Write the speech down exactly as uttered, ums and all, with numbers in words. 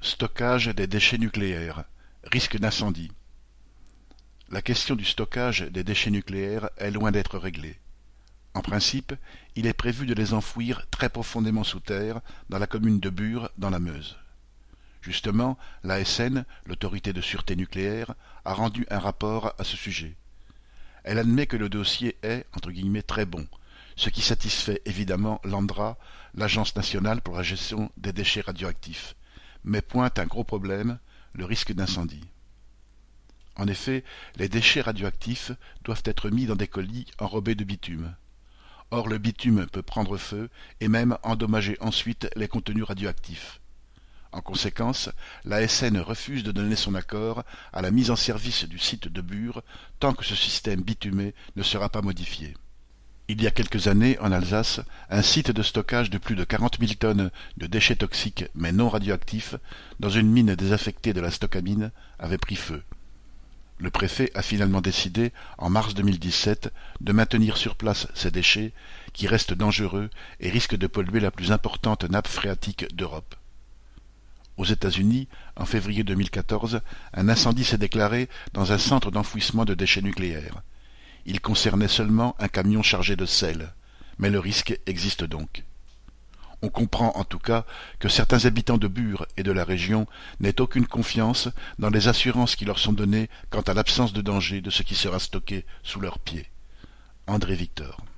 Stockage des déchets nucléaires. Risque d'incendie. La question du stockage des déchets nucléaires est loin d'être réglée. En principe, il est prévu de les enfouir très profondément sous terre, dans la commune de Bure, dans la Meuse. Justement, l'A S N, l'Autorité de sûreté nucléaire, a rendu un rapport à ce sujet. Elle admet que le dossier est, entre guillemets, très bon, ce qui satisfait évidemment l'ANDRA, l'Agence nationale pour la gestion des déchets radioactifs, mais pointe un gros problème, le risque d'incendie. En effet, les déchets radioactifs doivent être mis dans des colis enrobés de bitume. Or le bitume peut prendre feu et même endommager ensuite les contenus radioactifs. En conséquence, l'A S N refuse de donner son accord à la mise en service du site de Bure tant que ce système bitumé ne sera pas modifié. Il y a quelques années, en Alsace, un site de stockage de plus de quarante mille tonnes de déchets toxiques mais non radioactifs, dans une mine désaffectée de la Stockamine, avait pris feu. Le préfet a finalement décidé, en mars deux mille dix-sept, de maintenir sur place ces déchets, qui restent dangereux et risquent de polluer la plus importante nappe phréatique d'Europe. Aux États-Unis, en février deux mille quatorze, un incendie s'est déclaré dans un centre d'enfouissement de déchets nucléaires. Il concernait seulement un camion chargé de sel, mais le risque existe donc. On comprend en tout cas que certains habitants de Bure et de la région n'aient aucune confiance dans les assurances qui leur sont données quant à l'absence de danger de ce qui sera stocké sous leurs pieds. André Victor.